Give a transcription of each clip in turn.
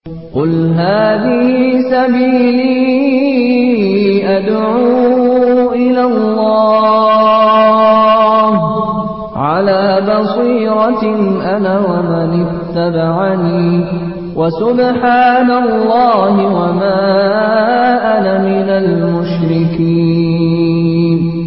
قل هذه سبيلي أدعو إلى الله على بصيرة أنا ومن اتبعني وسبحان الله وما أنا من المشركين.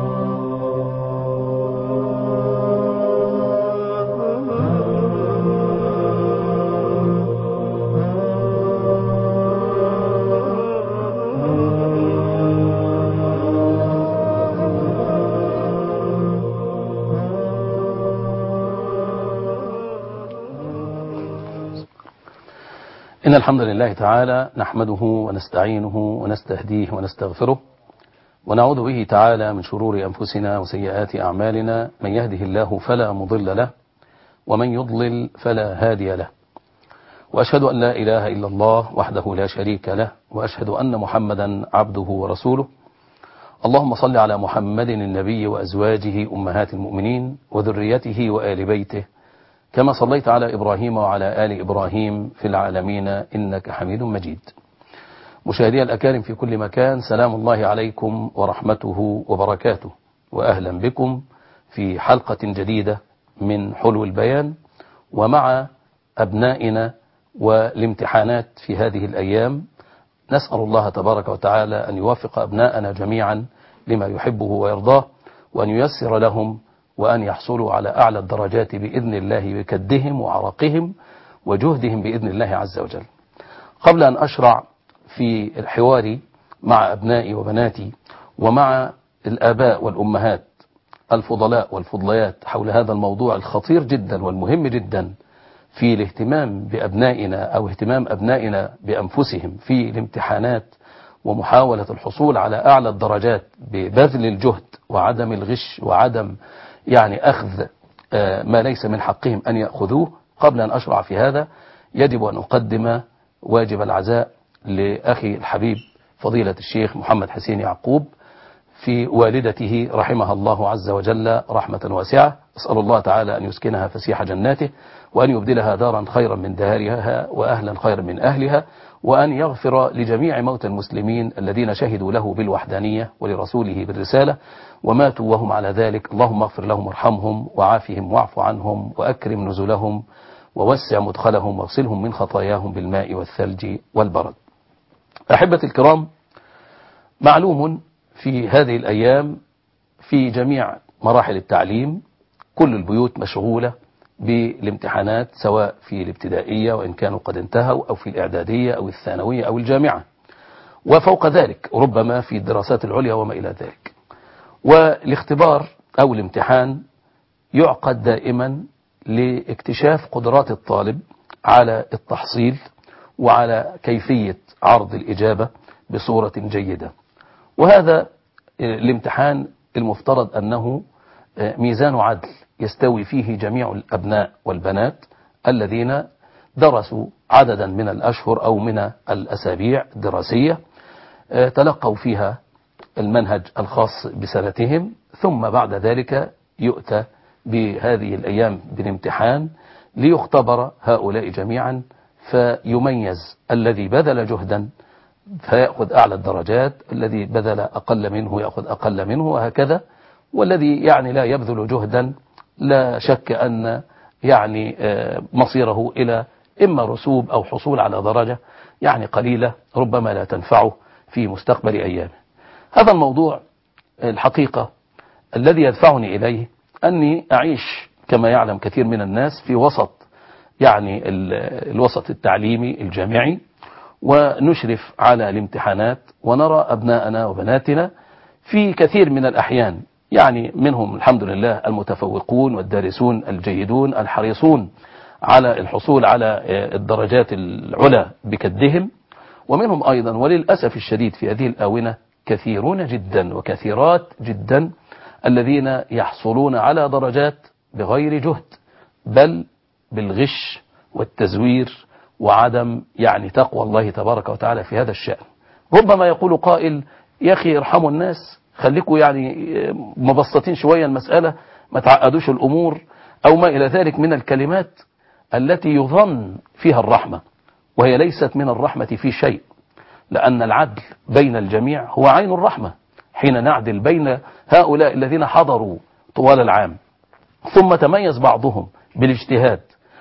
إن الحمد لله تعالى نحمده ونستعينه ونستهديه ونستغفره ونعوذ به تعالى من شرور أنفسنا وسيئات أعمالنا. من يهده الله فلا مضل له ومن يضلل فلا هادي له، وأشهد أن لا إله إلا الله وحده لا شريك له، وأشهد أن محمدا عبده ورسوله. اللهم صل على محمد النبي وأزواجه أمهات المؤمنين وذريته وآل بيته كما صليت على إبراهيم وعلى آل إبراهيم في العالمين إنك حميد مجيد. مشاهدي الأكارم في كل مكان، سلام الله عليكم ورحمته وبركاته، وأهلا بكم في حلقة جديدة من حلو البيان، ومع أبنائنا والامتحانات في هذه الأيام. نسأل الله تبارك وتعالى أن يوفق أبناءنا جميعا لما يحبه ويرضاه، وأن ييسر لهم وأن يحصلوا على أعلى الدرجات بإذن الله بكدهم وعرقهم وجهدهم بإذن الله عز وجل. قبل أن أشرع في الحوار مع أبنائي وبناتي ومع الآباء والأمهات الفضلاء والفضليات حول هذا الموضوع الخطير جدا والمهم جدا في الاهتمام بأبنائنا أو اهتمام أبنائنا بأنفسهم في الامتحانات ومحاولة الحصول على أعلى الدرجات ببذل الجهد وعدم الغش وعدم أخذ ما ليس من حقهم أن يأخذوه، قبل أن أشرع في هذا يجب أن أقدم واجب العزاء لأخي الحبيب فضيلة الشيخ محمد حسين يعقوب في والدته رحمها الله عز وجل رحمة واسعة. أسأل الله تعالى أن يسكنها فسيح جناته، وأن يبدلها دارا خيرا من دارها وأهلا خيرا من أهلها، وأن يغفر لجميع موتى المسلمين الذين شهدوا له بالوحدانية ولرسوله بالرسالة وماتوا وهم على ذلك. اللهم اغفر لهم وارحمهم وعافهم واعف عنهم وأكرم نزلهم ووسع مدخلهم واغسلهم من خطاياهم بالماء والثلج والبرد. أحبتي الكرام، معلوم في هذه الأيام في جميع مراحل التعليم كل البيوت مشغولة بالامتحانات، سواء في الابتدائية وإن كانوا قد انتهوا، أو في الإعدادية أو الثانوية أو الجامعة، وفوق ذلك ربما في الدراسات العليا وما إلى ذلك. والاختبار أو الامتحان يعقد دائما لاكتشاف قدرات الطالب على التحصيل وعلى كيفية عرض الإجابة بصورة جيدة. وهذا الامتحان المفترض أنه ميزان عدل يستوي فيه جميع الأبناء والبنات الذين درسوا عددا من الأشهر أو من الأسابيع الدراسية، تلقوا فيها المنهج الخاص بسنتهم، ثم بعد ذلك يؤتى بهذه الأيام بالامتحان ليختبر هؤلاء جميعا، فيميز الذي بذل جهدا فيأخذ أعلى الدرجات، الذي بذل أقل منه يأخذ أقل منه، وهكذا. والذي لا يبذل جهدا لا شك أن مصيره إلى إما رسوب أو حصول على درجة قليلة ربما لا تنفعه في مستقبل أيامه. هذا الموضوع الحقيقة الذي يدفعني إليه أني أعيش كما يعلم كثير من الناس في وسط الوسط التعليمي الجامعي، ونشرف على الامتحانات ونرى أبناءنا وبناتنا في كثير من الأحيان منهم الحمد لله المتفوقون والدارسون الجيدون الحريصون على الحصول على الدرجات العلى بكدهم، ومنهم أيضا وللأسف الشديد في هذه الآونة كثيرون جدا وكثيرات جدا الذين يحصلون على درجات بغير جهد، بل بالغش والتزوير وعدم تقوى الله تبارك وتعالى في هذا الشأن. ربما يقول قائل: يا أخي ارحموا الناس، خليكوا مبسطين شوية المسألة، ما تعقدوش الأمور، أو ما إلى ذلك من الكلمات التي يظن فيها الرحمة. وهي ليست من الرحمة في شيء، لأن العدل بين الجميع هو عين الرحمة، حين نعدل بين هؤلاء الذين حضروا طوال العام ثم تميز بعضهم بالاجتهاد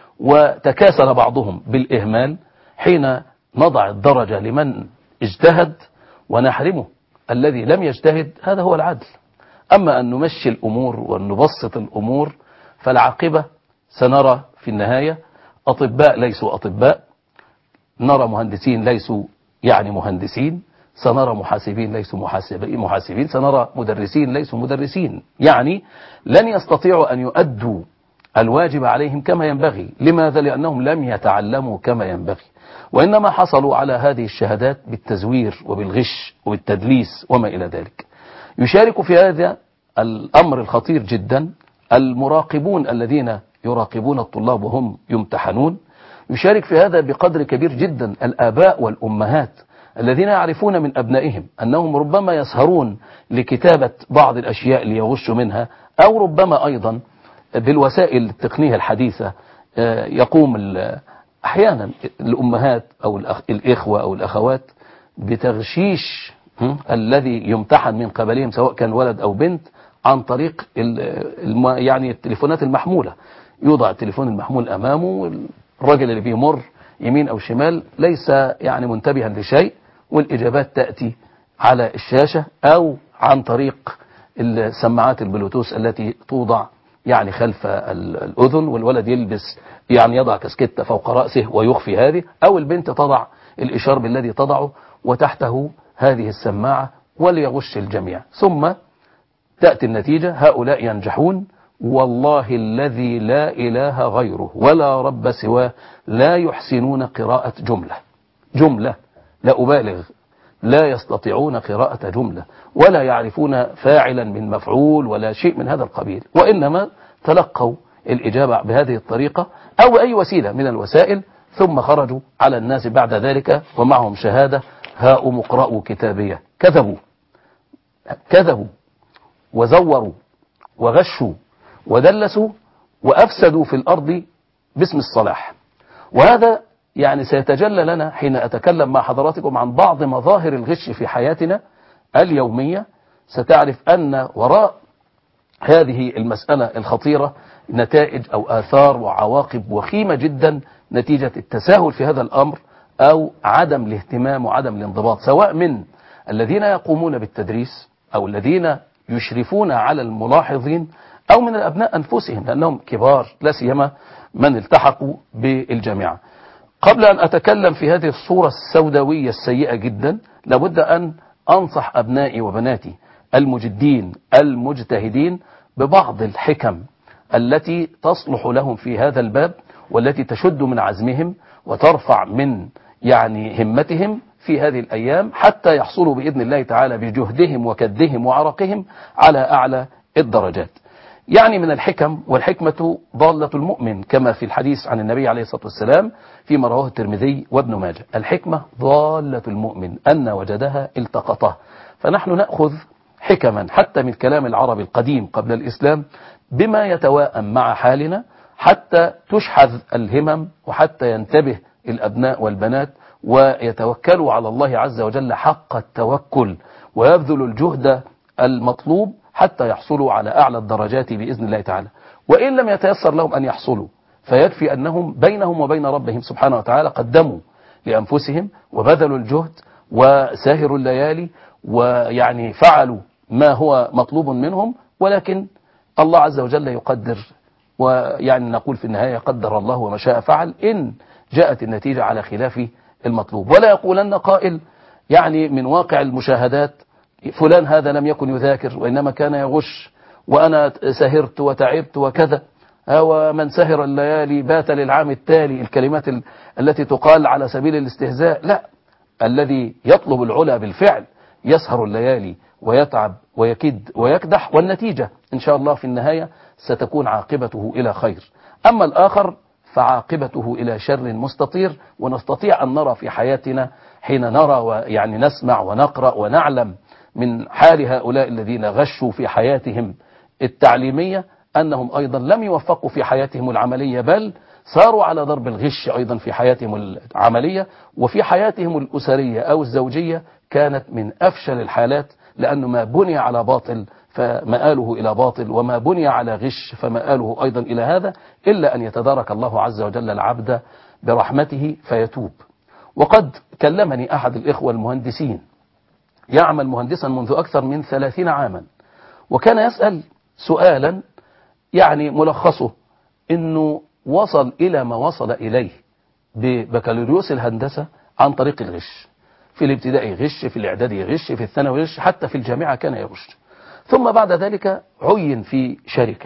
وتكاسل بعضهم بالإهمال، حين نضع الدرجة لمن اجتهد ونحرمه الذي لم يجتهد، هذا هو العدل. أما أن نمشي الأمور وأن نبسط الأمور فالعاقبة سنرى في النهاية أطباء ليسوا أطباء، نرى مهندسين ليسوا يعني مهندسين، سنرى محاسبين ليسوا محاسبين، سنرى مدرسين ليسوا مدرسين، يعني لن يستطيعوا أن يؤدوا الواجب عليهم كما ينبغي. لماذا؟ لأنهم لم يتعلموا كما ينبغي، وإنما حصلوا على هذه الشهادات بالتزوير وبالغش وبالتدليس وما إلى ذلك. يشارك في هذا الأمر الخطير جدا المراقبون الذين يراقبون الطلاب وهم يمتحنون، يشارك في هذا بقدر كبير جدا الآباء والأمهات الذين يعرفون من أبنائهم أنهم ربما يسهرون لكتابة بعض الأشياء ليغشوا منها، أو ربما أيضا بالوسائل التقنية الحديثة يقوم أحيانا الأمهات أو الإخوة أو الأخوات بتغشيش الذي يمتحن من قبلهم سواء كان ولد أو بنت عن طريق يعني التليفونات المحمولة. يوضع التليفون المحمول أمامه، الرجل اللي بيمر يمين أو شمال ليس يعني منتبها لشيء، والإجابات تأتي على الشاشة أو عن طريق السماعات البلوتوث التي توضع يعني خلف الأذن، والولد يلبس يعني يضع كاسكتة فوق رأسه ويخفي هذه، أو البنت تضع الإشارب الذي تضعه وتحته هذه السماعة وليغش الجميع. ثم تأتي النتيجة، هؤلاء ينجحون والله الذي لا إله غيره ولا رب سواه لا يحسنون قراءة جملة لا أبالغ، لا يستطيعون قراءة جملة ولا يعرفون فاعلا من مفعول ولا شيء من هذا القبيل، وإنما تلقوا الإجابة بهذه الطريقة أو أي وسيلة من الوسائل، ثم خرجوا على الناس بعد ذلك ومعهم شهادة هاؤم اقرأوا كتابية. كذبوا وزوروا وغشوا ودلسوا وأفسدوا في الأرض باسم الصلاح. وهذا يعني سيتجلى لنا حين أتكلم مع حضراتكم عن بعض مظاهر الغش في حياتنا اليومية. ستعرف أن وراء هذه المسألة الخطيرة نتائج أو آثار وعواقب وخيمة جدا نتيجة التساهل في هذا الأمر أو عدم الاهتمام وعدم الانضباط، سواء من الذين يقومون بالتدريس أو الذين يشرفون على الملاحظين أو من الأبناء أنفسهم لأنهم كبار، لا سيما من التحقوا بالجامعة. قبل أن أتكلم في هذه الصورة السوداوية السيئة جدا، لابد أن أنصح أبنائي وبناتي المجدين المجتهدين ببعض الحكم التي تصلح لهم في هذا الباب، والتي تشد من عزمهم وترفع من يعني همتهم في هذه الأيام حتى يحصلوا بإذن الله تعالى بجهدهم وكدهم وعرقهم على أعلى الدرجات. يعني من الحكم، والحكمة ضالة المؤمن كما في الحديث عن النبي عليه الصلاة والسلام فيما رواه الترمذي وابن ماجه، الحكمة ضالة المؤمن أن وجدها التقطه. فنحن نأخذ حكما حتى من كلام العرب القديم قبل الإسلام بما يتواءم مع حالنا حتى تشحذ الهمم وحتى ينتبه الأبناء والبنات ويتوكلوا على الله عز وجل حق التوكل ويبذلوا الجهد المطلوب حتى يحصلوا على أعلى الدرجات بإذن الله تعالى. وإن لم يتيسر لهم أن يحصلوا فيكفي أنهم بينهم وبين ربهم سبحانه وتعالى قدموا لأنفسهم وبذلوا الجهد وساهروا الليالي ويعني فعلوا ما هو مطلوب منهم، ولكن الله عز وجل يقدر، ويعني نقول في النهاية قدر الله وما شاء فعل إن جاءت النتيجة على خلاف المطلوب. ولا يقولن قائل يعني من واقع المشاهدات فلان هذا لم يكن يذاكر وإنما كان يغش وأنا سهرت وتعبت وكذا، ومن سهر الليالي بات للعام التالي، الكلمات التي تقال على سبيل الاستهزاء. لا، الذي يطلب العلا بالفعل يسهر الليالي ويتعب ويكد ويكدح، والنتيجة إن شاء الله في النهاية ستكون عاقبته إلى خير. أما الآخر فعاقبته إلى شر مستطير. ونستطيع أن نرى في حياتنا حين نرى ويعني نسمع ونقرأ ونعلم من حال هؤلاء الذين غشوا في حياتهم التعليمية أنهم أيضا لم يوفقوا في حياتهم العملية، بل صاروا على ضرب الغش أيضا في حياتهم العملية، وفي حياتهم الأسرية أو الزوجية كانت من أفشل الحالات، لأنه ما بني على باطل فمآله إلى باطل، وما بني على غش فمآله أيضا إلى هذا، إلا أن يتدارك الله عز وجل العبد برحمته فيتوب. وقد كلمني أحد الإخوة المهندسين، يعمل مهندسا منذ أكثر من 30 عاما، وكان يسأل سؤالا يعني ملخصه أنه وصل إلى ما وصل إليه ببكالوريوس الهندسة عن طريق الغش. في الابتدائي غش، في الإعدادي غش، في الثانوي غش، حتى في الجامعة كان يغش. ثم بعد ذلك عين في شركة.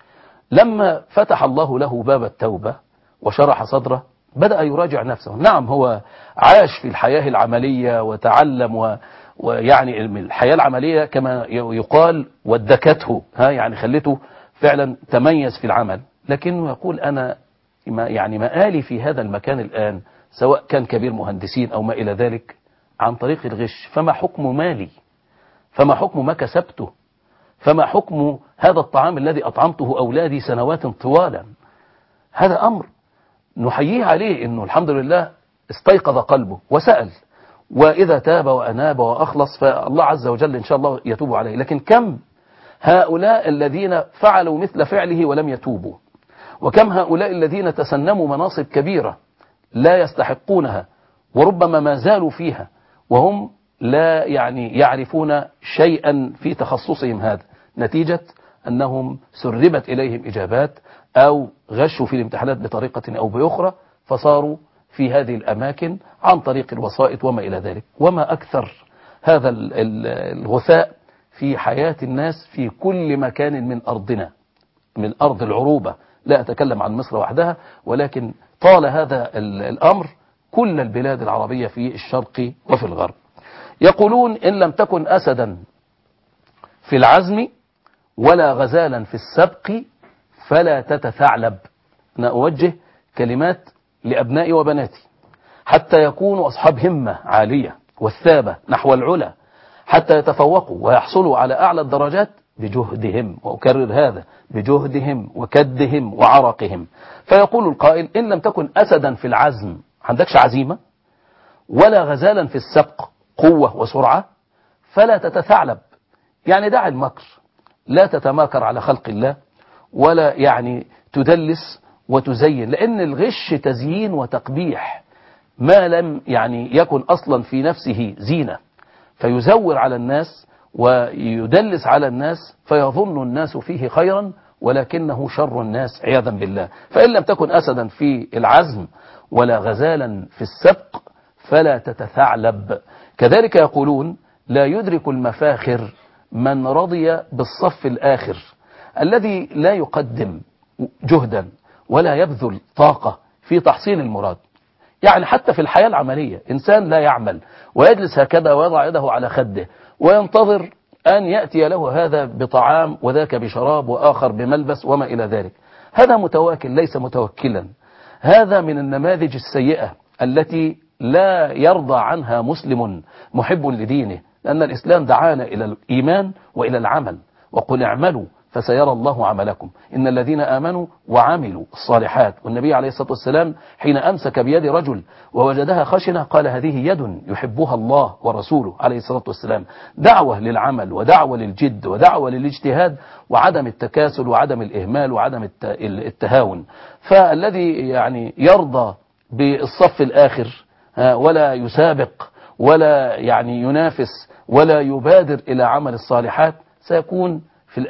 لما فتح الله له باب التوبة وشرح صدره بدأ يراجع نفسه. نعم هو عاش في الحياة العملية وتعلم ويعني الحياة العملية كما يقال ودكته، يعني خلته فعلا تميز في العمل، لكنه يقول أنا يعني مآلي في هذا المكان الآن سواء كان كبير مهندسين أو ما إلى ذلك عن طريق الغش، فما حكم مالي؟ فما حكم ما كسبته؟ فما حكم هذا الطعام الذي أطعمته أولادي سنوات طوالا؟ هذا أمر نحييه عليه، إنه الحمد لله استيقظ قلبه وسأل، وإذا تاب وأناب وأخلص فالله عز وجل إن شاء الله يتوب عليه. لكن كم هؤلاء الذين فعلوا مثل فعله ولم يتوبوا، وكم هؤلاء الذين تسنموا مناصب كبيرة لا يستحقونها، وربما ما زالوا فيها وهم لا يعني يعرفون شيئا في تخصصهم هذا، نتيجة أنهم سربت إليهم إجابات أو غشوا في الامتحانات بطريقة أو بأخرى، فصاروا في هذه الأماكن عن طريق الوسائط وما إلى ذلك. وما أكثر هذا الغثاء في حياة الناس في كل مكان من أرضنا، من أرض العروبة، لا أتكلم عن مصر وحدها، ولكن طال هذا الأمر كل البلاد العربية في الشرق وفي الغرب. يقولون إن لم تكن أسدا في العزم ولا غزالا في السبق فلا تتثعلب. أنا أوجه كلمات لأبنائي وبناتي حتى يكونوا أصحاب همة عالية والثابة نحو العلا، حتى يتفوقوا ويحصلوا على أعلى الدرجات بجهدهم، وأكرر هذا، بجهدهم وكدهم وعرقهم. فيقول القائل إن لم تكن أسدا في العزم، عندكش عزيمة، ولا غزالا في السبق، قوة وسرعة، فلا تتثعلب. يعني دع المكر، لا تتماكر على خلق الله، ولا يعني تدلس وتزين، لأن الغش تزيين وتقبيح ما لم يعني يكن أصلا في نفسه زينة، فيزور على الناس ويدلس على الناس فيظن الناس فيه خيرا ولكنه شر الناس عياذا بالله. فإن لم تكن أسدا في العزم ولا غزالا في السبق فلا تتثعلب. كذلك يقولون لا يدرك المفاخر من رضي بالصف الآخر، الذي لا يقدم جهدا ولا يبذل طاقة في تحصيل المراد. يعني حتى في الحياة العملية إنسان لا يعمل ويجلس هكذا ويضع يده على خده وينتظر أن يأتي له هذا بطعام وذاك بشراب وآخر بملبس وما إلى ذلك، هذا متواكل ليس متوكلا. هذا من النماذج السيئة التي لا يرضى عنها مسلم محب لدينه، لأن الإسلام دعانا إلى الإيمان وإلى العمل، وقل اعملوا فسيرى الله عملكم إن الذين آمنوا وعملوا الصالحات. والنبي عليه الصلاة والسلام حين أمسك بيد رجل ووجدها خشنة قال هذه يد يحبها الله ورسوله عليه الصلاة والسلام. دعوة للعمل ودعوة للجد ودعوة للاجتهاد وعدم التكاسل وعدم الإهمال وعدم التهاون. فالذي يعني يرضى بالصف الآخر ولا يسابق ولا يعني ينافس ولا يبادر إلى عمل الصالحات سيكون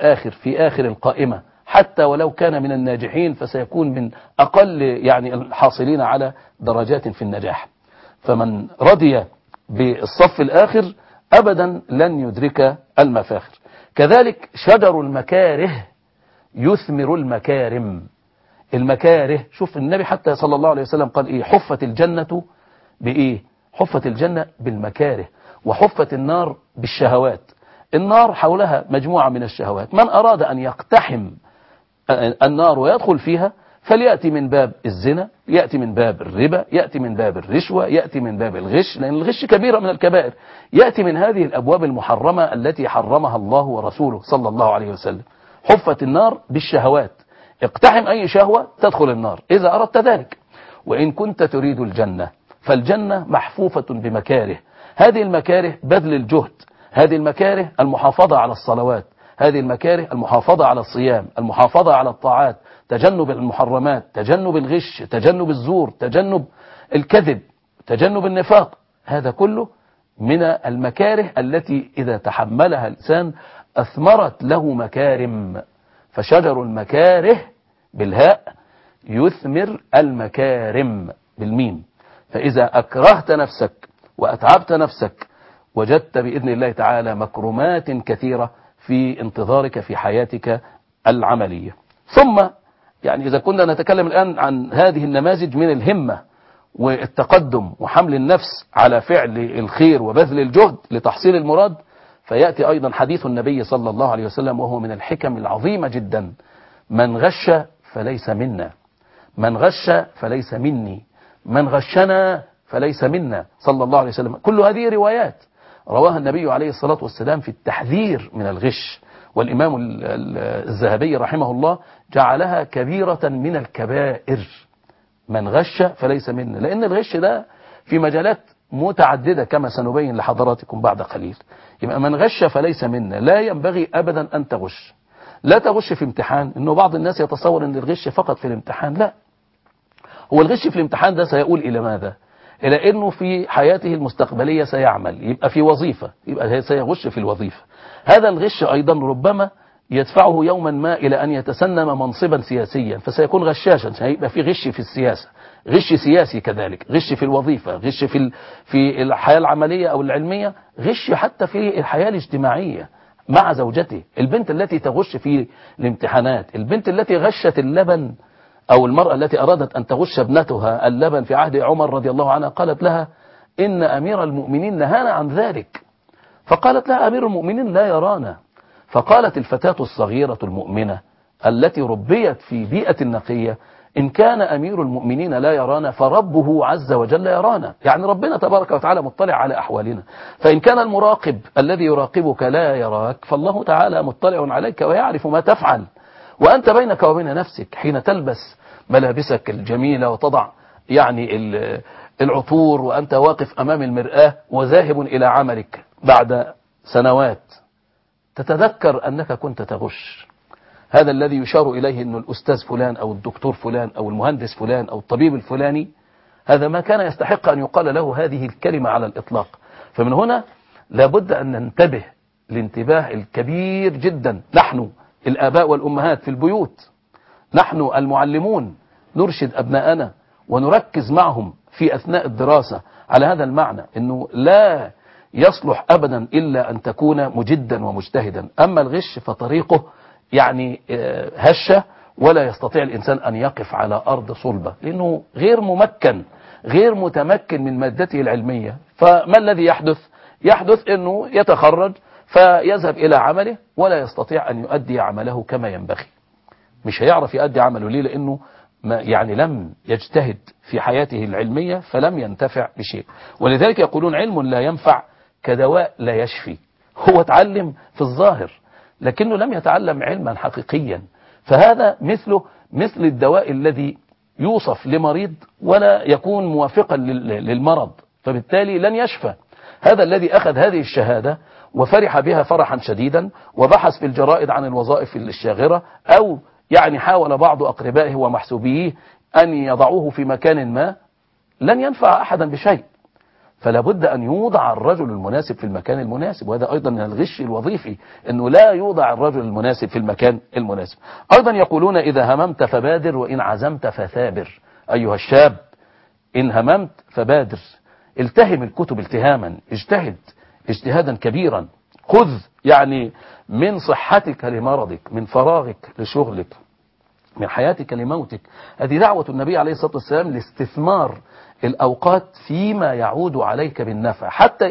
في آخر القائمة، حتى ولو كان من الناجحين فسيكون من أقل يعني الحاصلين على درجات في النجاح. فمن رضي بالصف الآخر أبدا لن يدرك المفاخر. كذلك شجر المكاره يثمر المكارم. المكاره، شوف النبي حتى صلى الله عليه وسلم قال إيه؟ حفت الجنة بإيه؟ حفت الجنة بالمكاره، وحفت النار بالشهوات. النار حولها مجموعة من الشهوات، من أراد أن يقتحم النار ويدخل فيها فليأتي من باب الزنا، يأتي من باب الربا، يأتي من باب الرشوة، يأتي من باب الغش، لأن الغش كبيرة من الكبائر، يأتي من هذه الأبواب المحرمة التي حرمها الله ورسوله صلى الله عليه وسلم. حفت النار بالشهوات. اقتحم أي شهوة تدخل النار إذا أردت ذلك. وإن كنت تريد الجنة فالجنة محفوفة بمكاره، هذه المكاره بذل الجهد، هذه المكاره المحافظة على الصلوات، هذه المكاره المحافظة على الصيام، المحافظة على الطاعات، تجنب المحرمات، تجنب الغش، تجنب الزور، تجنب الكذب، تجنب النفاق. هذا كله من المكاره التي إذا تحملها الإنسان أثمرت له مكارم. فشجر المكاره بالهاء يثمر المكارم بالميم. فإذا أكرهت نفسك وأتعبت نفسك وجدت بإذن الله تعالى مكرمات كثيرة في انتظارك في حياتك العملية. ثم يعني إذا كنا نتكلم الآن عن هذه النماذج من الهمة والتقدم وحمل النفس على فعل الخير وبذل الجهد لتحصيل المراد، فيأتي أيضا حديث النبي صلى الله عليه وسلم وهو من الحكم العظيمة جدا: من غش فليس منا، من غش فليس مني، من غشنا فليس منا، صلى الله عليه وسلم. كل هذه روايات رواها النبي عليه الصلاة والسلام في التحذير من الغش. والإمام الذهبي رحمه الله جعلها كبيرة من الكبائر، من غش فليس منا، لأن الغش ده في مجالات متعددة كما سنبين لحضراتكم بعد قليل. يبقى من غش فليس منا، لا ينبغي أبدا أن تغش. لا تغش في امتحان، إنه بعض الناس يتصور أن الغش فقط في الامتحان، لا، هو الغش في الامتحان ده سيقول إلى ماذا؟ إلى أنه في حياته المستقبلية سيعمل، يبقى في وظيفة، يبقى سيغش في الوظيفة. هذا الغش أيضا ربما يدفعه يوما ما إلى أن يتسنم منصبا سياسيا، فسيكون غشاشا، سيبقى في غش في السياسة، غش سياسي كذلك، غش في الوظيفة، غش في الحياة العملية أو العلمية، غش حتى في الحياة الاجتماعية مع زوجته. البنت التي تغش في الامتحانات، البنت التي غشت اللبن، أو المرأة التي أرادت أن تغش ابنتها اللبن في عهد عمر رضي الله عنها، قالت لها إن أمير المؤمنين نهانا عن ذلك، فقالت لها أمير المؤمنين لا يرانا. فقالت الفتاة الصغيرة المؤمنة التي ربيت في بيئة نقية: إن كان أمير المؤمنين لا يرانا فربه عز وجل يرانا، يعني ربنا تبارك وتعالى مطلع على أحوالنا. فإن كان المراقب الذي يراقبك لا يراك، فالله تعالى مطلع عليك ويعرف ما تفعل. وأنت بينك وبين نفسك حين تلبس ملابسك الجميلة وتضع يعني العطور وأنت واقف أمام المرآة وذاهب إلى عملك بعد سنوات، تتذكر أنك كنت تغش. هذا الذي يشار إليه أن الأستاذ فلان أو الدكتور فلان أو المهندس فلان أو الطبيب الفلاني، هذا ما كان يستحق أن يقال له هذه الكلمة على الإطلاق. فمن هنا لابد أن ننتبه الانتباه الكبير جدا، نحن الآباء والأمهات في البيوت، نحن المعلمون، نرشد أبناءنا ونركز معهم في أثناء الدراسة على هذا المعنى، أنه لا يصلح أبدا إلا أن تكون مجدا ومجتهدا. أما الغش فطريقه يعني هشة، ولا يستطيع الإنسان أن يقف على أرض صلبة، لأنه غير ممكن، غير متمكن من مادته العلمية. فما الذي يحدث؟ يحدث أنه يتخرج فيذهب إلى عمله ولا يستطيع أن يؤدي عمله كما ينبغي. مش هيعرف يؤدي عمله، ليه؟ لأنه يعني لم يجتهد في حياته العلمية فلم ينتفع بشيء. ولذلك يقولون علم لا ينفع كدواء لا يشفي. هو تعلم في الظاهر لكنه لم يتعلم علما حقيقيا. فهذا مثل الدواء الذي يوصف لمريض ولا يكون موافقا للمرض، فبالتالي لن يشفى. هذا الذي أخذ هذه الشهادة وفرح بها فرحا شديدا وبحث في الجرائد عن الوظائف الشاغرة، أو يعني حاول بعض أقربائه ومحسوبيه أن يضعوه في مكان ما، لن ينفع أحدا بشيء. فلا بد أن يوضع الرجل المناسب في المكان المناسب، وهذا أيضا من الغش الوظيفي، أنه لا يوضع الرجل المناسب في المكان المناسب. أيضا يقولون إذا هممت فبادر وإن عزمت فثابر. أيها الشاب، إن هممت فبادر، التهم الكتب التهاما، اجتهد اجتهادا كبيرا، خذ يعني من صحتك لمرضك، من فراغك لشغلك، من حياتك لموتك. هذه دعوة النبي عليه الصلاة والسلام لاستثمار الأوقات فيما يعود عليك بالنفع، حتى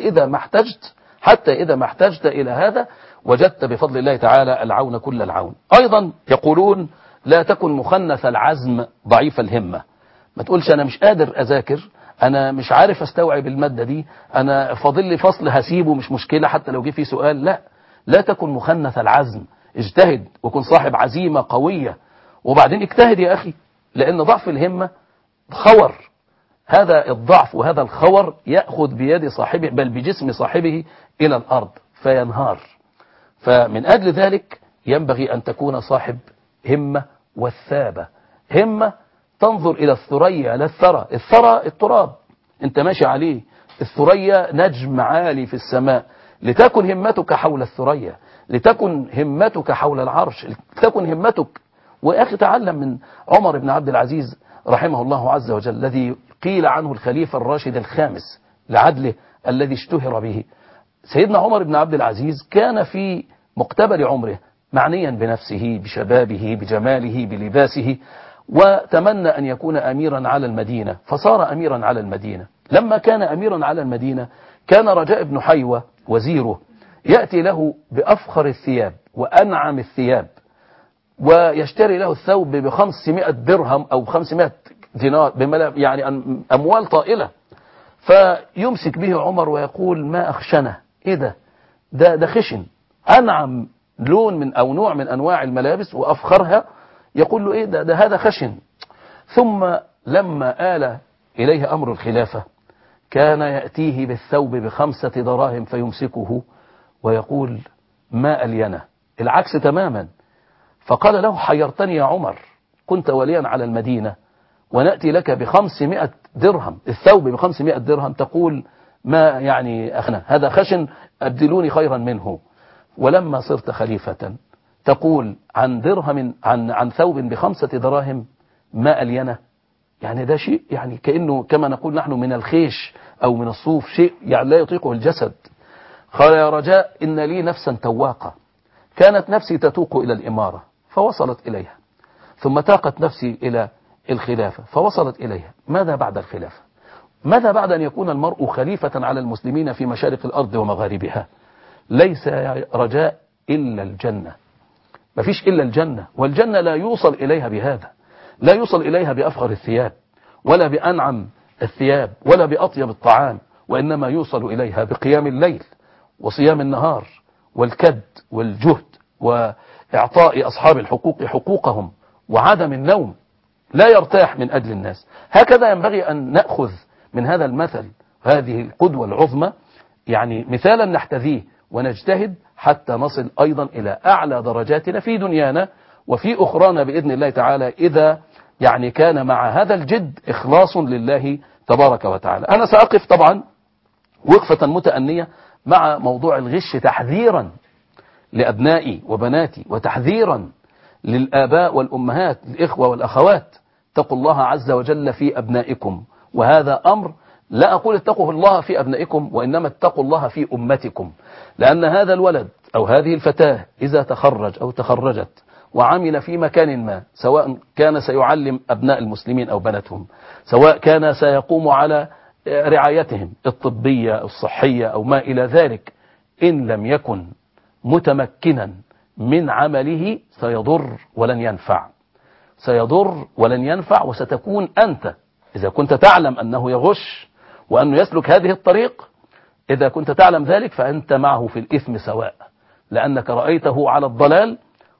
إذا ما احتجت إلى هذا وجدت بفضل الله تعالى العون كل العون. أيضا يقولون لا تكن مخنث العزم ضعيف الهمة. ما تقولش أنا مش قادر أذاكر، أنا مش عارف أستوعب المادة دي، أنا فاضل لي فصل هسيبه مش مشكلة حتى لو جه فيه سؤال. لا تكن مخنث العزم، اجتهد وكن صاحب عزيمة قوية وبعدين اجتهد يا أخي، لأن ضعف الهمة خور. هذا الضعف وهذا الخور يأخذ بيد صاحبه بل بجسم صاحبه إلى الأرض فينهار. فمن أجل ذلك ينبغي أن تكون صاحب همة وثابة. همة تنظر إلى الثريا لا الثرى. الثرى التراب أنت ماشي عليه، الثريا نجم عالي في السماء. لتكن همتك حول الثريا، لتكن همتك حول العرش، لتكن همتك. وأخي تعلم من عمر بن عبد العزيز رحمه الله عز وجل، الذي قيل عنه الخليفة الراشد الخامس لعدله الذي اشتهر به. سيدنا عمر بن عبد العزيز كان في مقتبل عمره معنيا بنفسه، بشبابه، بجماله، بلباسه، وتمنى أن يكون أميرا على المدينة، فصار أميرا على المدينة. لما كان أميرا على المدينة كان رجاء بن حيوة وزيره يأتي له بأفخر الثياب وأنعم الثياب، ويشتري له الثوب ب500 درهم أو 500 دينار، يعني أموال طائلة. فيمسك به عمر ويقول ما أخشنه، إيه ده خشن، أنعم لون من أو نوع من أنواع الملابس وأفخرها، يقول له إيه ده هذا خشن. ثم لما آل إليه أمر الخلافة كان يأتيه بالثوب ب5 دراهم فيمسكه ويقول ما ألينه، العكس تماما. فقال له حيرتني يا عمر، كنت وليا على المدينة ونأتي لك ب500 درهم، الثوب ب500 درهم، تقول ما يعني أخنا هذا خشن، أبدلوني خيرا منه. ولما صرت خليفة تقول عن درهم عن ثوب ب5 دراهم ما ألينه، يعني ده شيء يعني كأنه كما نقول نحن من الخيش أو من الصوف، شيء يعني لا يطيقه الجسد. قال يا رجاء إن لي نفسا تواقة، كانت نفسي تتوق إلى الإمارة فوصلت إليها، ثم تاقت نفسي إلى الخلافة فوصلت إليها. ماذا بعد الخلافة؟ ماذا بعد أن يكون المرء خليفة على المسلمين في مشارق الأرض ومغاربها؟ ليس يا رجاء إلا الجنة، ما فيش إلا الجنة، والجنة لا يوصل إليها بهذا، لا يوصل إليها بأفخر الثياب ولا بأنعم الثياب ولا بأطيب الطعام، وإنما يوصل إليها بقيام الليل وصيام النهار والكد والجهد وإعطاء أصحاب الحقوق حقوقهم وعدم النوم، لا يرتاح من أجل الناس. هكذا ينبغي أن نأخذ من هذا المثل، هذه القدوة العظمى، يعني مثالا نحتذيه ونجتهد حتى نصل أيضا إلى أعلى درجاتنا في دنيانا وفي أخرانا بإذن الله تعالى، إذا يعني كان مع هذا الجد إخلاص لله تبارك وتعالى. أنا سأقف طبعا وقفة متأنية مع موضوع الغش، تحذيرا لأبنائي وبناتي وتحذيرا للآباء والأمهات، الإخوة والأخوات. اتقوا الله عز وجل في أبنائكم، وهذا أمر لا أقول اتقوا الله في أبنائكم، وإنما اتقوا الله في أمتكم، لأن هذا الولد أو هذه الفتاة إذا تخرج أو تخرجت وعمل في مكان ما، سواء كان سيعلم أبناء المسلمين أو بناتهم، سواء كان سيقوم على رعايتهم الطبية الصحية أو ما إلى ذلك، إن لم يكن متمكنا من عمله سيضر ولن ينفع، سيضر ولن ينفع. وستكون أنت إذا كنت تعلم أنه يغش وأنه يسلك هذه الطريق، إذا كنت تعلم ذلك فأنت معه في الإثم سواء، لأنك رأيته على الضلال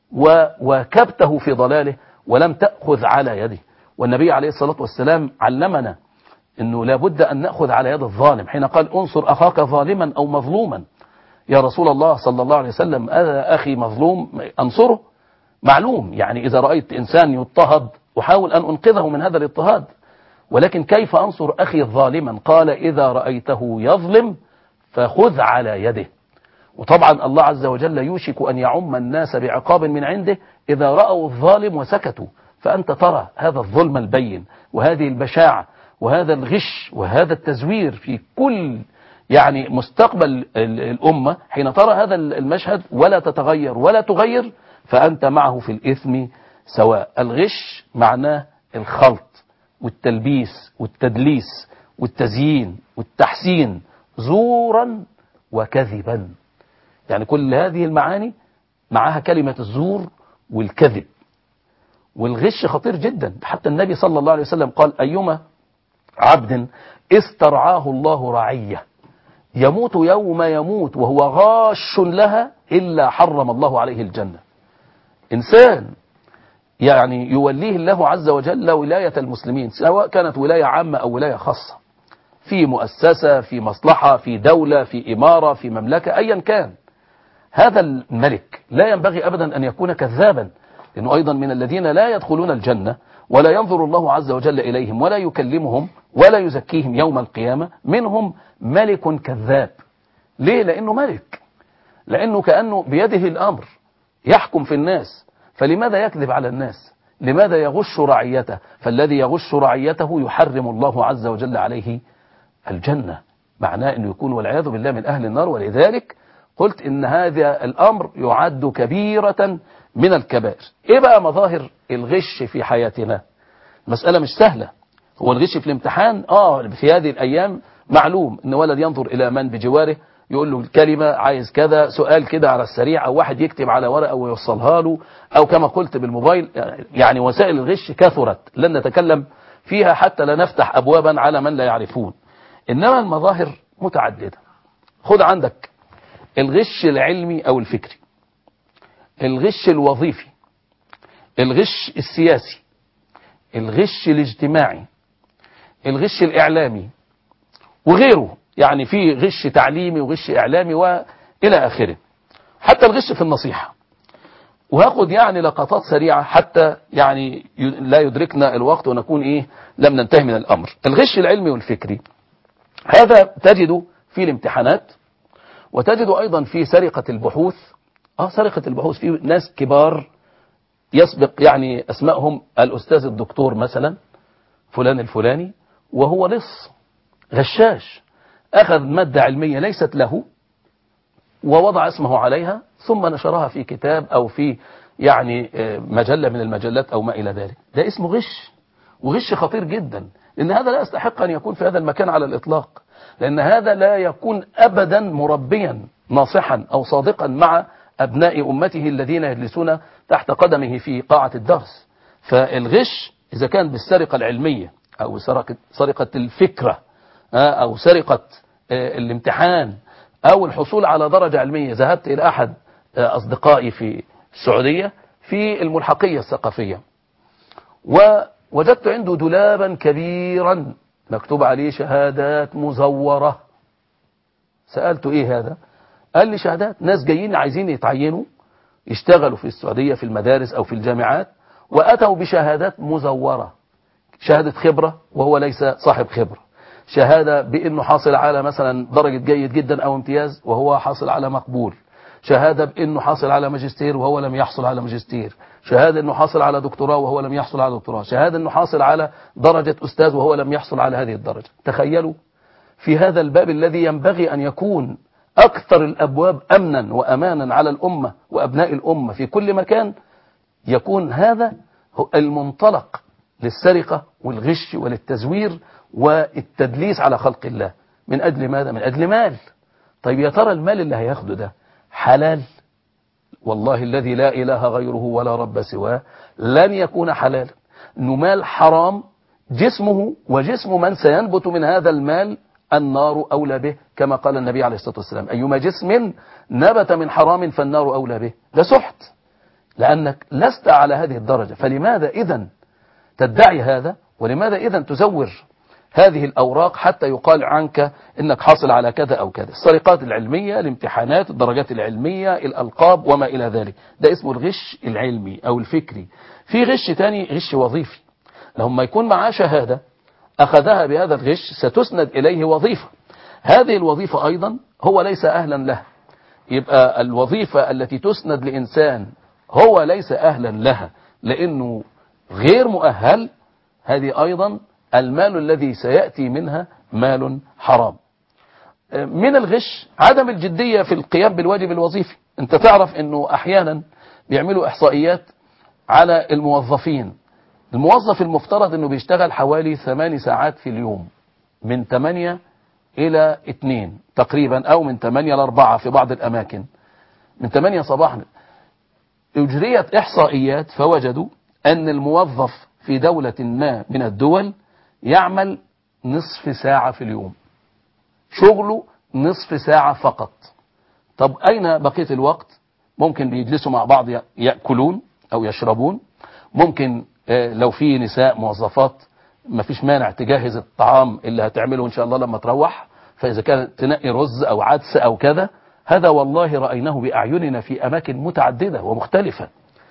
وواكبته في ضلاله ولم تأخذ على يده. والنبي عليه الصلاة والسلام علمنا أنه لابد أن نأخذ على يد الظالم، حين قال انصر أخاك ظالما أو مظلوما. يا رسول الله صلى الله عليه وسلم أنا أخي مظلوم أنصره؟ معلوم، يعني إذا رأيت إنسان يضطهد أحاول أن أنقذه من هذا الاضطهاد، ولكن كيف أنصر أخي ظالما؟ قال إذا رأيته يظلم فخذ على يده. وطبعا الله عز وجل يوشك أن يعم الناس بعقاب من عنده إذا رأوا الظالم وسكتوا، فأنت ترى هذا الظلم البين وهذه البشاعة وهذا الغش وهذا التزوير في كل يعني مستقبل الأمة. حين ترى هذا المشهد ولا تتغير ولا تغير فأنت معه في الإثم سواء. الغش معناه الخلط والتلبيس والتدليس والتزيين والتحسين زورا وكذبا، يعني كل هذه المعاني معها كلمة الزور والكذب. والغش خطير جدا، حتى النبي صلى الله عليه وسلم قال أيما عبد استرعاه الله رعية يموت يوم يموت وهو غاش لها إلا حرم الله عليه الجنة. إنسان يعني يوليه الله عز وجل ولاية المسلمين، سواء كانت ولاية عامة أو ولاية خاصة، في مؤسسة، في مصلحة، في دولة، في إمارة، في مملكة، أيا كان. هذا الملك لا ينبغي أبدا أن يكون كذابا، لأنه أيضا من الذين لا يدخلون الجنة ولا ينظر الله عز وجل إليهم ولا يكلمهم ولا يزكيهم يوم القيامة، منهم ملك كذاب. ليه؟ لأنه ملك، لأنه كأنه بيده الأمر يحكم في الناس، فلماذا يكذب على الناس؟ لماذا يغش رعيته؟ فالذي يغش رعيته يحرم الله عز وجل عليه الجنة، معناه أنه يكون والعياذ بالله من أهل النار. ولذلك قلت إن هذا الأمر يعد كبيرة من الكبائر. إيه بقى مظاهر الغش في حياتنا؟ مسألة مش سهلة. هو الغش في الامتحان في هذه الأيام معلوم إن ولد ينظر إلى من بجواره يقول له الكلمة عايز كذا، سؤال كده على السريع، أو واحد يكتب على ورقة ويوصلها له، أو كما قلت بالموبايل. يعني وسائل الغش كثرت، لن نتكلم فيها حتى لا نفتح أبوابا على من لا يعرفون. إنما المظاهر متعددة. خد عندك الغش العلمي أو الفكري، الغش الوظيفي، الغش السياسي، الغش الاجتماعي، الغش الإعلامي وغيره. يعني في غش تعليمي وغش إعلامي وإلى آخره، حتى الغش في النصيحة. وهاخد يعني لقطات سريعة حتى يعني لا يدركنا الوقت ونكون لم ننتهي من الأمر. الغش العلمي والفكري هذا تجده في الامتحانات، وتجد أيضا في سرقة البحوث. سرقة البحوث في ناس كبار يسبق يعني أسمائهم الأستاذ الدكتور مثلا فلان الفلاني، وهو لص غشاش، أخذ مادة علمية ليست له ووضع اسمه عليها ثم نشرها في كتاب أو في يعني مجلة من المجلات أو ما إلى ذلك. ده اسمه غش، وغش خطير جدا، لأن هذا لا يستحق أن يكون في هذا المكان على الإطلاق، لأن هذا لا يكون أبدا مربيا ناصحا أو صادقا مع أبناء أمته الذين يجلسون تحت قدمه في قاعة الدرس. فالغش إذا كان بالسرقة العلمية أو سرقة الفكرة أو سرقة الامتحان أو الحصول على درجة علمية. ذهبت إلى أحد أصدقائي في السعودية في الملحقية الثقافية، ووجدت عنده دولابا كبيرا مكتوب عليه شهادات مزورة. سألته إيه هذا؟ قال لي شهادات ناس جايين عايزين يتعينوا يشتغلوا في السعودية في المدارس أو في الجامعات، وأتوا بشهادات مزورة، شهادة خبرة وهو ليس صاحب خبرة، شهادة بأنه حاصل على مثلا درجة جيد جدا أو امتياز وهو حاصل على مقبول، شهادة بأنه حاصل على ماجستير وهو لم يحصل على ماجستير، شهادة أنه حاصل على دكتوراه وهو لم يحصل على دكتوراه، شهادة أنه حاصل على درجة أستاذ وهو لم يحصل على هذه الدرجة. تخيلوا في هذا الباب الذي ينبغي أن يكون أكثر الأبواب أمنا وأمانا على الأمة وأبناء الأمة في كل مكان، يكون هذا المنطلق للسرقة والغش وللتزوير والتدليس على خلق الله. من أجل ماذا؟ من أجل مال. طيب يا ترى المال اللي هياخده ده حلال؟ والله الذي لا إله غيره ولا رب سواه لن يكون حلالا. إنه مال حرام، جسمه وجسم من سينبت من هذا المال النار أولى به، كما قال النبي عليه الصلاة والسلام أيما جسم نبت من حرام فالنار أولى به. ده سحت، لأنك لست على هذه الدرجة. فلماذا إذن تدعي هذا؟ ولماذا إذن تزور هذه الأوراق حتى يقال عنك إنك حاصل على كذا أو كذا؟ السرقات العلمية، الامتحانات، الدرجات العلمية، الألقاب وما إلى ذلك، ده اسمه الغش العلمي أو الفكري. في غش تاني، غش وظيفي. لما يكون معاه شهادة أخذها بهذا الغش ستسند إليه وظيفة، هذه الوظيفة أيضا هو ليس أهلا لها. يبقى الوظيفة التي تسند لإنسان هو ليس أهلا لها لأنه غير مؤهل، هذه أيضا المال الذي سيأتي منها مال حرام. من الغش عدم الجدية في القيام بالواجب الوظيفي. انت تعرف انه احيانا بيعملوا احصائيات على الموظفين. الموظف المفترض انه بيشتغل حوالي 8 ساعات في اليوم، من 8 الى 2 تقريبا، او من 8 ل 4 في بعض الاماكن، من 8 صباحا. اجريت احصائيات فوجدوا ان الموظف في دولة ما من الدول يعمل نصف ساعة في اليوم، شغله نصف ساعة فقط. طب أين بقية الوقت؟ ممكن بيجلسوا مع بعض يأكلون أو يشربون، ممكن لو في نساء موظفات ما فيش مانع تجهز الطعام اللي هتعمله إن شاء الله لما تروح، فإذا كانت تنقي رز أو عدس أو كذا. هذا والله رأيناه بأعيننا في أماكن متعددة ومختلفة،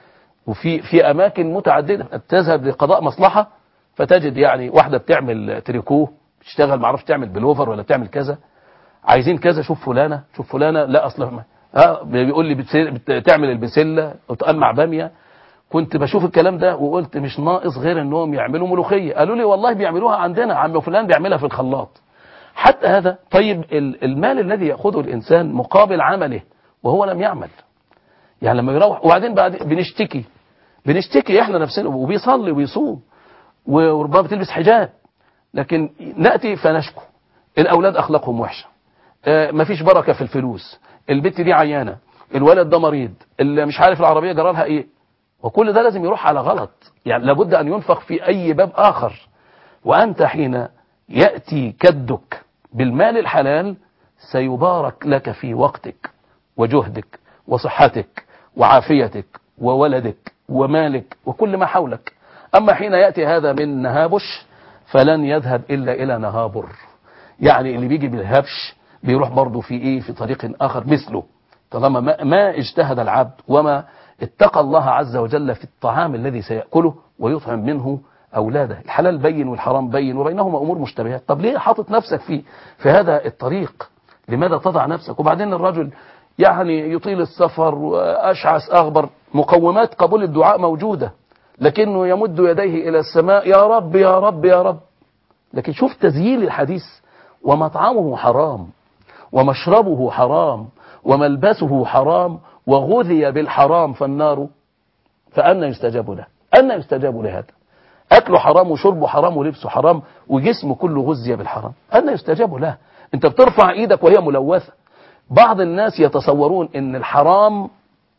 وفي أماكن متعددة. تذهب لقضاء مصلحة فتجد يعني واحدة بتعمل تريكوه، بتشتغل معرفش تعمل بلوفر ولا بتعمل كذا، عايزين كذا، شوف فلانة شوف فلانة، لا أصلا بيقول لي بتعمل البسلة وتقمع بامية. كنت بشوف الكلام ده وقلت مش ناقص غير انهم يعملوا ملوخية. قالوا لي والله بيعملوها عندنا، عم فلان بيعملها في الخلاط. حتى هذا. طيب المال الذي يأخذه الإنسان مقابل عمله وهو لم يعمل، يعني لما يروح وبعدين بنشتكي احنا نفسنا، وبيصلي وبيصوم وربما بتلبس حجاب، لكن نأتي فنشكو الأولاد أخلاقهم وحشة، مفيش بركة في الفلوس، البت دي عيانة، الولد ده مريض، اللي مش عارف العربية جرالها ايه. وكل ده لازم يروح على غلط، يعني لابد أن ينفق في أي باب آخر. وأنت حين يأتي كدك بالمال الحلال سيبارك لك في وقتك وجهدك وصحتك وعافيتك وولدك ومالك وكل ما حولك. أما حين يأتي هذا من نهابش فلن يذهب إلا إلى نهابر، يعني اللي بيجي بالهبش بيروح برضه في طريق آخر مثله، طالما ما اجتهد العبد وما اتقى الله عز وجل في الطعام الذي سيأكله ويطعم منه أولاده. الحلال بين والحرام بين وبينهما أمور مشتبهات. طب ليه حاطط نفسك في هذا الطريق؟ لماذا تضع نفسك؟ وبعدين الرجل يعني يطيل السفر وأشعث أغبر، مقومات قبول الدعاء موجودة، لكنه يمد يديه إلى السماء يا رب يا رب يا رب. لكن شوف تزييل الحديث، ومطعمه حرام ومشربه حرام وملبسه حرام وغذي بالحرام فالنار، فأنا يستجاب له؟ أنا يستجاب لهذا؟ أكله حرام وشربه حرام ولبسه حرام وجسمه كله غذي بالحرام، أنا يستجاب له؟ أنت بترفع إيدك وهي ملوثة. بعض الناس يتصورون ان الحرام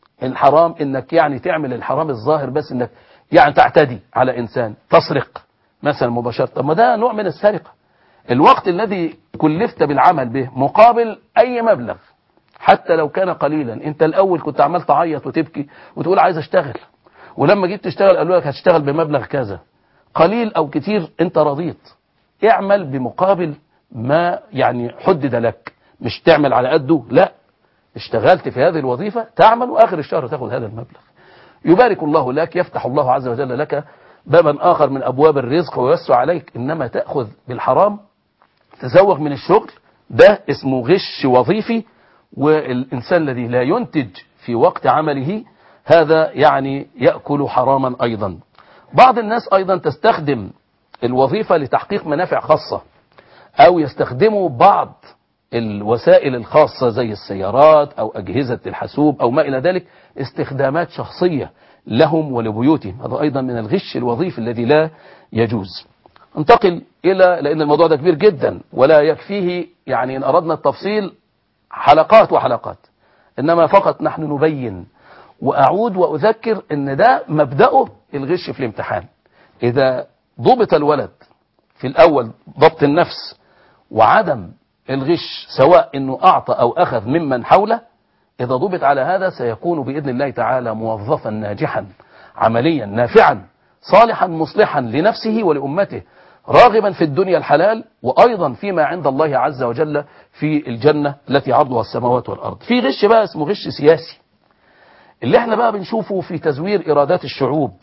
انك يعني تعمل الحرام الظاهر، بس انك يعني تعتدي على انسان، تسرق مثلا مباشرة. طب ما ده نوع من السرقة. الوقت الذي كلفت بالعمل به مقابل اي مبلغ حتى لو كان قليلا، انت الاول كنت عمال تعيط وتبكي وتقول عايز اشتغل، ولما جيت تشتغل قالوا لك هتشتغل بمبلغ كذا، قليل او كتير انت رضيت. اعمل بمقابل ما يعني حدد لك، مش تعمل على قده، لا، اشتغلت في هذه الوظيفة تعمل وآخر الشهر تاخذ هذا المبلغ، يبارك الله لك، يفتح الله عز وجل لك بابا آخر من أبواب الرزق ويوسع عليك. إنما تأخذ بالحرام، تزوغ من الشغل، ده اسمه غش وظيفي. والإنسان الذي لا ينتج في وقت عمله هذا يعني يأكل حراما أيضا. بعض الناس أيضا تستخدم الوظيفة لتحقيق منافع خاصة، أو يستخدموا بعض الوسائل الخاصة زي السيارات أو أجهزة الحاسوب أو ما إلى ذلك استخدامات شخصية لهم ولبيوتهم. هذا أيضا من الغش الوظيفي الذي لا يجوز. انتقل لأن الموضوع ده كبير جدا ولا يكفيه يعني إن أردنا التفصيل حلقات وحلقات، إنما فقط نحن نبين. وأعود وأذكر إن ده مبدأه الغش في الامتحان. إذا ضبط الولد في الأول ضبط النفس وعدم الغش، سواء انه اعطى او اخذ ممن حوله، اذا ضبط على هذا سيكون باذن الله تعالى موظفا ناجحا عمليا نافعا صالحا مصلحا لنفسه ولامته، راغبا في الدنيا الحلال وايضا فيما عند الله عز وجل في الجنة التي عرضها السماوات والارض. في غش بقى اسمه غش سياسي، اللي احنا بقى بنشوفه في تزوير ارادات الشعوب،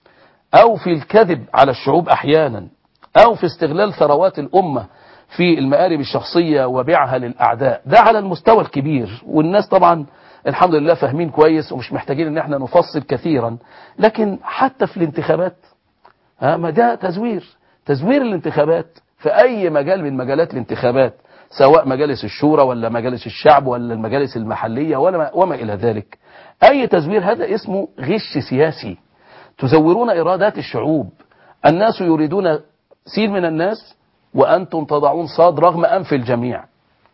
او في الكذب على الشعوب احيانا، او في استغلال ثروات الامة في المآرب الشخصية وبيعها للأعداء. ده على المستوى الكبير، والناس طبعا الحمد لله فاهمين كويس ومش محتاجين ان احنا نفصل كثيرا. لكن حتى في الانتخابات ما ده تزوير الانتخابات في أي مجال من مجالات الانتخابات، سواء مجالس الشورى ولا مجالس الشعب ولا المجالس المحلية وما إلى ذلك. أي تزوير هذا اسمه غش سياسي. تزورون إرادات الشعوب، الناس يريدون سين من الناس وأنتم تضعون صاد رغم أنف الجميع.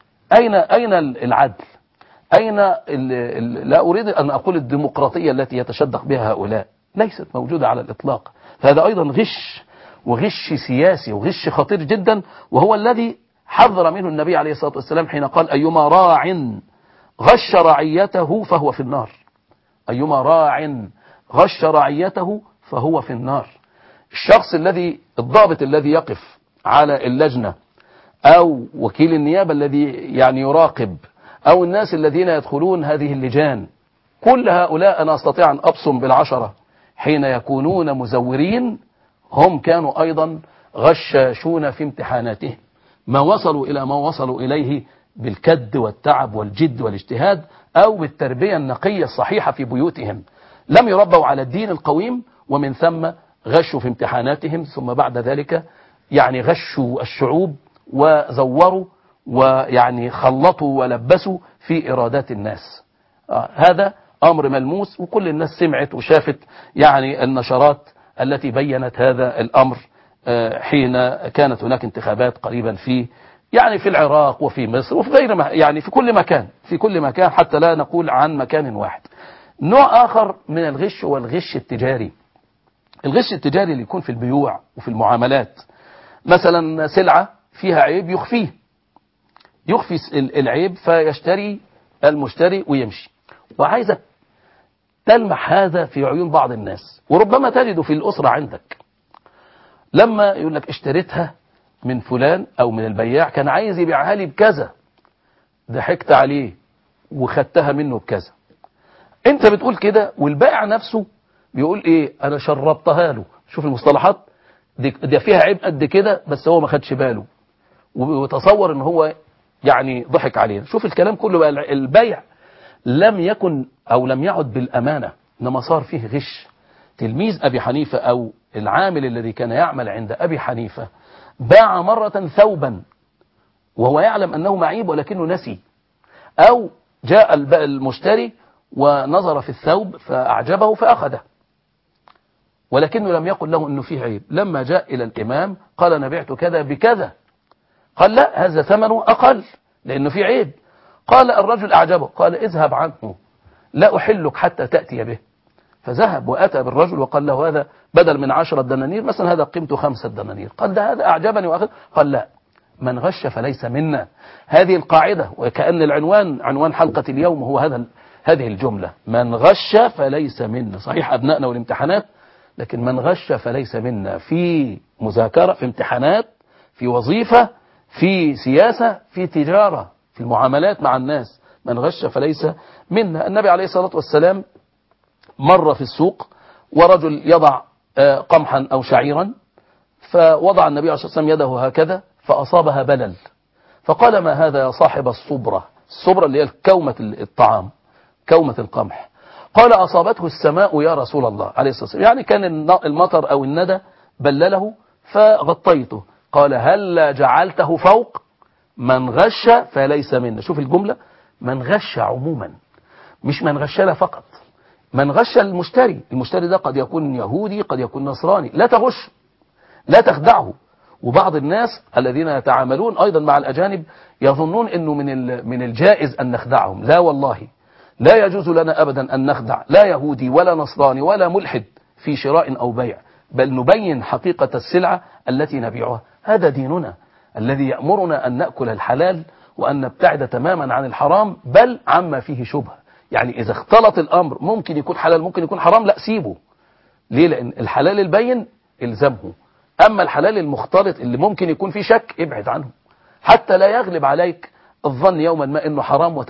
أين العدل؟ أين لا أريد أن أقول الديمقراطية التي يتشدق بها هؤلاء، ليست موجودة على الإطلاق. فهذا أيضا غش، وغش سياسي وغش خطير جدا، وهو الذي حذر منه النبي عليه الصلاة والسلام حين قال أيما راع غش رعيته فهو في النار. أيما راع غش رعيته فهو في النار. الشخص الضابط الذي يقف على اللجنة أو وكيل النيابة الذي يعني يراقب أو الناس الذين يدخلون هذه اللجان، كل هؤلاء أنا أستطيع أن أبصم بالعشرة حين يكونون مزورين هم كانوا أيضا غشاشون في امتحاناتهم. ما وصلوا إلى ما وصلوا إليه بالكد والتعب والجد والاجتهاد أو بالتربية النقية الصحيحة في بيوتهم. لم يربوا على الدين القويم، ومن ثم غشوا في امتحاناتهم، ثم بعد ذلك يعني غشوا الشعوب وزوروا ويعني خلطوا ولبسوا في إرادات الناس. هذا أمر ملموس، وكل الناس سمعت وشافت يعني النشرات التي بينت هذا الأمر حين كانت هناك انتخابات قريبا في العراق وفي مصر وفي غير يعني في كل مكان حتى لا نقول عن مكان واحد. نوع آخر من الغش هو الغش التجاري. الغش التجاري اللي يكون في البيوع وفي المعاملات، مثلا سلعة فيها عيب يخفي العيب فيشتري المشتري ويمشي. وعايزك تلمح هذا في عيون بعض الناس، وربما تجده في الأسرة عندك. لما يقول لك اشتريتها من فلان أو من البياع كان عايز يبيعها لي بكذا، ضحكت عليه وخدتها منه بكذا. انت بتقول كده والبائع نفسه بيقول ايه؟ انا شربتها له. شوف المصطلحات دي فيها عيب قد كده بس هو ما خدش باله وتصور ان هو يعني ضحك علينا. شوف الكلام كله بقى. البيع لم يكن أو لم يعد بالأمانة، إنما صار فيه غش. تلميذ أبي حنيفة أو العامل الذي كان يعمل عند أبي حنيفة باع مرة ثوبا وهو يعلم أنه معيب ولكنه نسي، أو جاء المشتري ونظر في الثوب فأعجبه فأخذه ولكنه لم يقل له أنه فيه عيب. لما جاء إلى الإمام قال أنا بعت كذا بكذا، قال لا هذا ثمنه أقل لأنه فيه عيب. قال الرجل أعجبه، قال اذهب عنه لا أحلك حتى تأتي به. فذهب وأتى بالرجل وقال له هذا بدل من 10 دنانير مثلا هذا قيمته 5 دنانير. قال ده هذا أعجبني وأخذ. قال لا، من غش فليس منا. هذه القاعدة، وكأن عنوان حلقة اليوم هو هذه الجملة: من غش فليس منا. صحيح أبنائنا والامتحانات، لكن من غش فليس منا في مذاكرة، في امتحانات، في وظيفة، في سياسة، في تجارة، في المعاملات مع الناس. من غش فليس منا. النبي عليه الصلاة والسلام مر في السوق ورجل يضع قمحا أو شعيرا، فوضع النبي عليه الصلاة والسلام يده هكذا فأصابها بلل، فقال ما هذا يا صاحب الصبرة؟ الصبرة اللي هي كومة الطعام، كومة القمح. قال أصابته السماء يا رسول الله عليه الصلاة والسلام، يعني كان المطر أو الندى بلله فغطيته. قال هل جعلته فوق؟ من غش فليس منا. شوف الجملة، من غش عموما، مش من غشنا فقط. من غش المشتري ده قد يكون يهودي قد يكون نصراني، لا تغش، لا تخدعه. وبعض الناس الذين يتعاملون أيضا مع الأجانب يظنون أنه من الجائز أن نخدعهم. لا والله، لا يجوز لنا أبدا أن نخدع لا يهودي ولا نصراني ولا ملحد في شراء أو بيع، بل نبين حقيقة السلعة التي نبيعها. هذا ديننا الذي يأمرنا أن نأكل الحلال وأن نبتعد تماما عن الحرام، بل عما فيه شبهة. يعني إذا اختلط الأمر ممكن يكون حلال ممكن يكون حرام، لا سيبه. ليه؟ لأن الحلال البين الزمه، أما الحلال المختلط اللي ممكن يكون فيه شك ابعد عنه، حتى لا يغلب عليك الظن يوما ما أنه حرام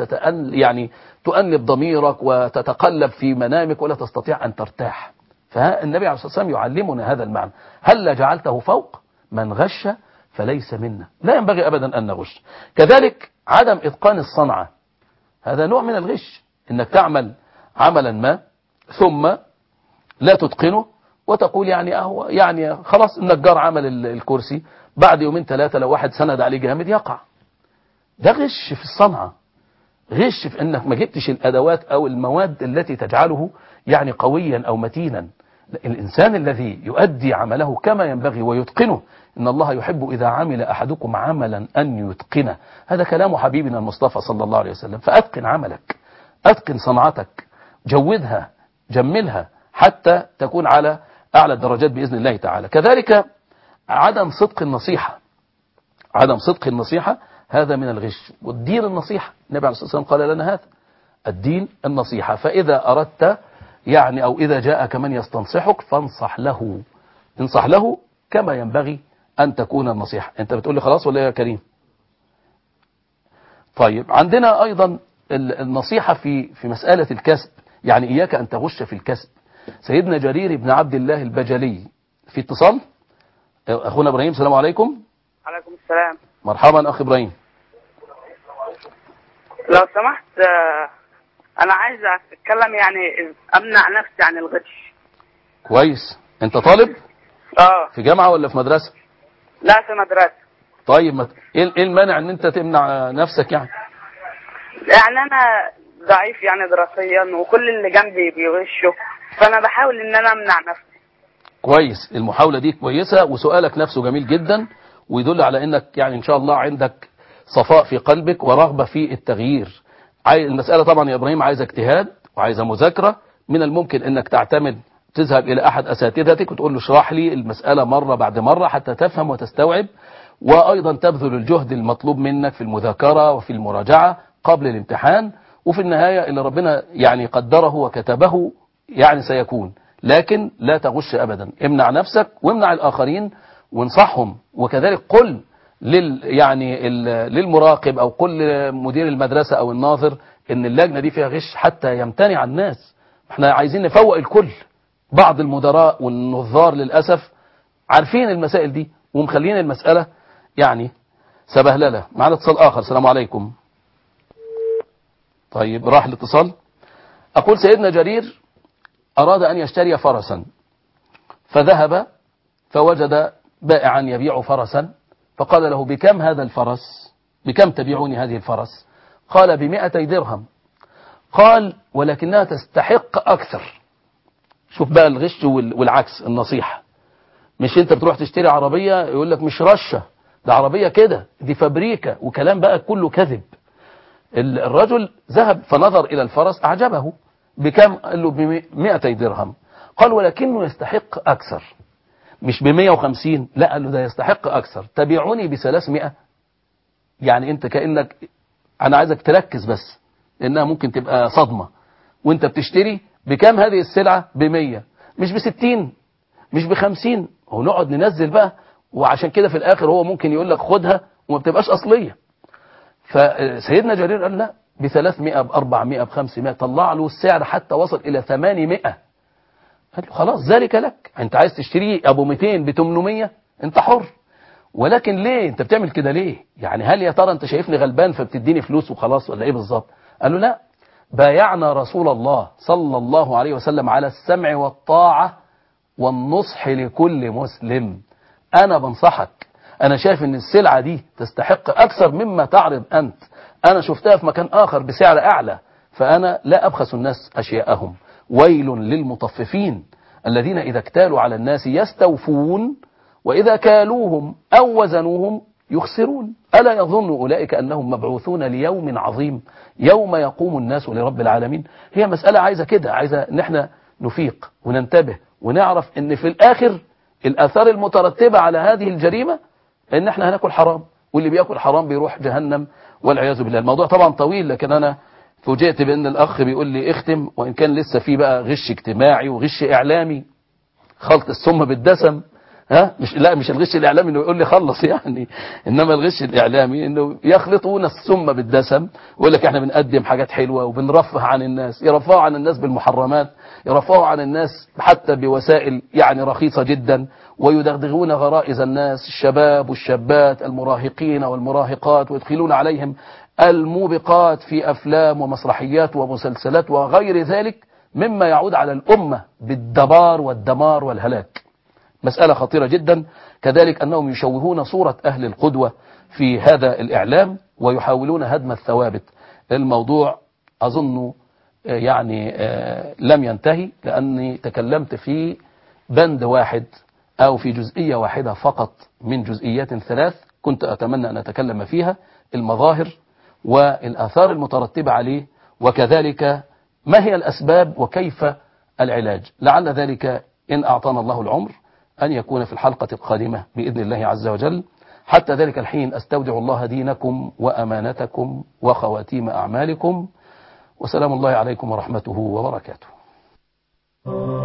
تؤنب ضميرك وتتقلب في منامك ولا تستطيع أن ترتاح. فالنبي عليه الصلاة والسلام يعلمنا هذا المعنى: هل جعلته فوق؟ من غش فليس منا. لا ينبغي أبدا أن نغش. كذلك عدم إتقان الصنعة، هذا نوع من الغش، إنك تعمل عملا ما ثم لا تتقنه وتقول يعني خلاص النجار عمل الكرسي، بعد يومين 3 لو واحد سند عليه جامد يقع. ده غش في الصنعة، غش في انك ما جبتش الادوات او المواد التي تجعله يعني قويا او متينا. الانسان الذي يؤدي عمله كما ينبغي ويتقنه، ان الله يحب اذا عمل احدكم عملا ان يتقنه. هذا كلام حبيبنا المصطفى صلى الله عليه وسلم. فاتقن عملك، اتقن صنعتك، جودها، جملها حتى تكون على اعلى الدرجات باذن الله تعالى. كذلك عدم صدق النصيحة، عدم صدق النصيحة هذا من الغش. والدين النصيحة، النبي عليه الصلاة والسلام قال لنا هذا: الدين النصيحة. فإذا أردت يعني أو إذا جاءك من يستنصحك فانصح له، انصح له كما ينبغي أن تكون النصيحة. أنت بتقول لي خلاص ولا يا كريم؟ طيب عندنا أيضا النصيحة في مسألة الكسب، يعني إياك أن تغش في الكسب. سيدنا جرير بن عبد الله البجلي في اتصال. أخونا إبراهيم، السلام عليكم. عليكم السلام. مرحبا أخي إبراهيم. لو سمحت أنا عايز أتكلم، يعني أمنع نفسي عن الغش. كويس. أنت طالب؟ في جامعة ولا في مدرسة؟ لا، في مدرسة. طيب إيه المانع أن أنت تمنع نفسك يعني؟ يعني أنا ضعيف يعني دراسيا، وكل اللي جنبي بيغشوا، فأنا بحاول إن أنا أمنع نفسي. كويس، المحاولة دي كويسة، وسؤالك نفسه جميل جدا، ويدل على أنك يعني إن شاء الله عندك صفاء في قلبك ورغبة في التغيير. المسألة طبعا يا إبراهيم عايزة اجتهاد وعايزة مذاكرة. من الممكن أنك تذهب إلى أحد أساتذتك وتقول له اشرح لي المسألة مرة بعد مرة حتى تفهم وتستوعب، وأيضا تبذل الجهد المطلوب منك في المذاكرة وفي المراجعة قبل الامتحان، وفي النهاية اللي ربنا يعني قدره وكتبه يعني سيكون. لكن لا تغش أبدا، امنع نفسك وامنع الآخرين وانصحهم، وكذلك قل للمراقب أو قل لمدير المدرسة أو الناظر إن اللجنة دي فيها غش حتى يمتنع الناس. احنا عايزين نفوق الكل. بعض المدراء والنظار للأسف عارفين المسائل دي ومخلين المسألة يعني سبهللة. معنا اتصال آخر. السلام عليكم. طيب راح الاتصال. أقول سيدنا جرير أراد أن يشتري فرسا، فذهب فوجد بائعا يبيع فرسا، فقال له بكم هذا الفرس؟ بكم تبيعوني هذه الفرس؟ قال ب200 درهم. قال ولكنها تستحق أكثر. شوف بقى الغش والعكس، النصيحة. مش انت بتروح تشتري عربية يقول لك مش رشة، ده عربية كده، دي فابريكا، وكلام بقى كله كذب. الرجل ذهب فنظر إلى الفرس أعجبه. بكم؟ قال له ب200 درهم. قال ولكنه يستحق أكثر. مش ب150، لا، قال له ده يستحق أكثر، تبيعني ب300. يعني انت كأنك، أنا عايزك تركز بس لأنها ممكن تبقى صدمة. وانت بتشتري بكم هذه السلعة؟ ب100، مش ب60، مش ب50. ونقعد ننزل بقى، وعشان كده في الآخر هو ممكن يقول لك خدها وما بتبقاش أصلية. فسيدنا جرير قال لا، ب300، ب400، ب500، طلع له السعر حتى وصل إلى 800. قال له خلاص ذلك لك، انت عايز تشتري أبو 200 ب800 انت حر. ولكن ليه انت بتعمل كده ليه؟ يعني هل يا ترى انت شايفني غلبان فبتديني فلوس وخلاص، ولا ايه بالظبط؟ قال له لا، بايعنا رسول الله صلى الله عليه وسلم على السمع والطاعة والنصح لكل مسلم. أنا بنصحك، أنا شايف أن السلعة دي تستحق أكثر مما تعرض أنت. أنا شفتها في مكان آخر بسعر أعلى، فأنا لا أبخس الناس أشياءهم. ويل للمطففين الذين إذا اكتالوا على الناس يستوفون وإذا كالوهم أو وزنوهم يخسرون. ألا يظن أولئك أنهم مبعوثون ليوم عظيم يوم يقوم الناس لرب العالمين؟ هي مسألة عايزة كده، عايزة ان احنا نفيق وننتبه ونعرف ان في الآخر الآثار المترتبة على هذه الجريمة ان احنا هناكل حرام، واللي بياكل حرام بيروح جهنم والعياذ بالله. الموضوع طبعا طويل، لكن أنا فوجئت بأن الأخ بيقول لي اختم، وإن كان لسه في بقى غش اجتماعي وغش إعلامي، خلط السم بالدسم. مش الغش الإعلامي انه يقول لي خلص يعني، انما الغش الإعلامي انه يخلطون السم بالدسم، ويقول لك احنا بنقدم حاجات حلوة وبنرفه عن الناس، يرفعوا عن الناس بالمحرمات، يرفعوا عن الناس حتى بوسائل يعني رخيصة جدا، ويدغدغون غرائز الناس، الشباب والشابات، المراهقين والمراهقات، ويدخلون عليهم الموبقات في أفلام ومسرحيات ومسلسلات وغير ذلك مما يعود على الأمة بالدبار والدمار والهلاك. مسألة خطيرة جدا. كذلك أنهم يشوهون صورة أهل القدوة في هذا الإعلام ويحاولون هدم الثوابت. الموضوع أظن يعني لم ينتهي، لأني تكلمت في بند واحد أو في جزئية واحدة فقط من جزئيات 3 كنت أتمنى أن أتكلم فيها: المظاهر والآثار المترتبة عليه، وكذلك ما هي الأسباب وكيف العلاج. لعل ذلك إن أعطانا الله العمر أن يكون في الحلقة القادمة بإذن الله عز وجل. حتى ذلك الحين أستودع الله دينكم وأمانتكم وخواتيم أعمالكم، وسلام الله عليكم ورحمته وبركاته. Oh